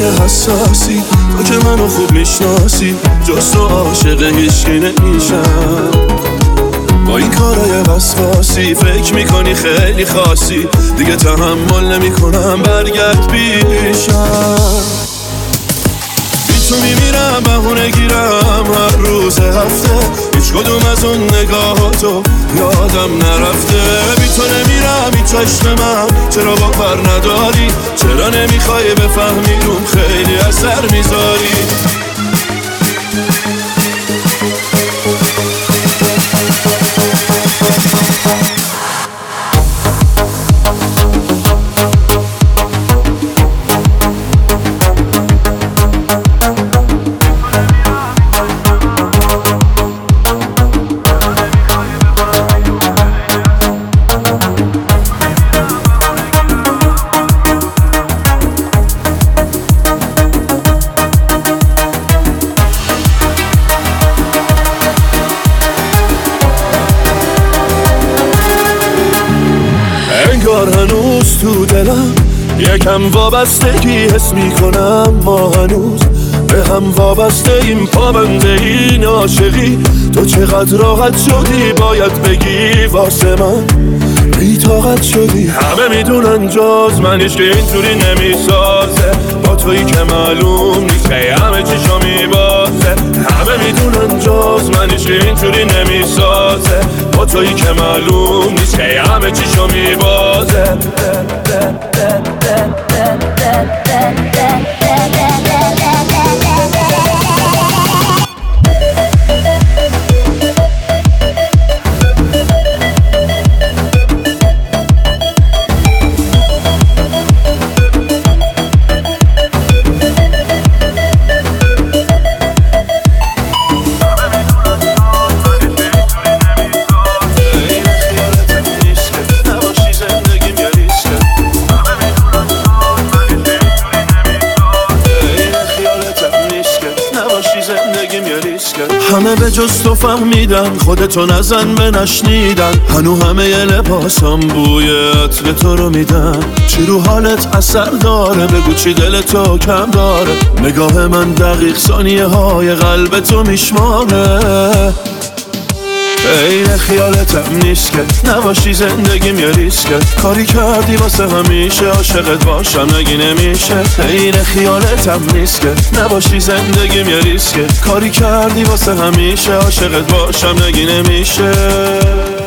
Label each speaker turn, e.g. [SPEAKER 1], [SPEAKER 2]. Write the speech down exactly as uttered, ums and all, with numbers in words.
[SPEAKER 1] حساسی، تو که منو خوب میشناسی، جز تو عاشق هیچکی نمیشم. با این کارای وسواسی فکر میکنی خیلی خاصی، دیگه تحمل نمیکنم برگرد پیشم. بی تو میمیرم بهونه گیرم هر روز هفته، هیچ کدوم از اون نگاهاتو یادم نرفته. بی تو نمیرم هیچ عشق من، چرا باور نداری؟ چرا نمیخوای بفهمی روم خیلی اثر میذاری؟ انگار هنوز تو دلم یکم وابستگی حس میکنم، ما هنوز به هم وابسته ایم، پابنده این عاشقی. تو چقدر راحت شدی باید بگی واسه من بی طاقت شدی. همه میدونن جز من هیچ که اینطوری نمیسازه، با تویی که معلوم نیست که همه چیشو میبازه. همه میدونن جز من هیچ که اینطوری نمیسازه، با تویی که معلوم نیست که همه چیشو میبازه. همه به جز تو فهمیدن، خودتو نزن به نشنیدن. هنو همه ی لباسم بوی عطر تو رو میدن. چی رو حالت اثر داره؟ بگو چی دل تو کم داره؟ نگاه من دقیق ثانیه های قلب تو میشماره. غیر خیالتم نیست که نباشی زندگیم یه ریسکه. کاری کردی واسه همیشه عاشقت باشم نگی نمیشه. غیر خیالتم نیست که نباشی زندگیم یه ریسکه. کاری کردی واسه همیشه عاشقت باشم نگی نمیشه.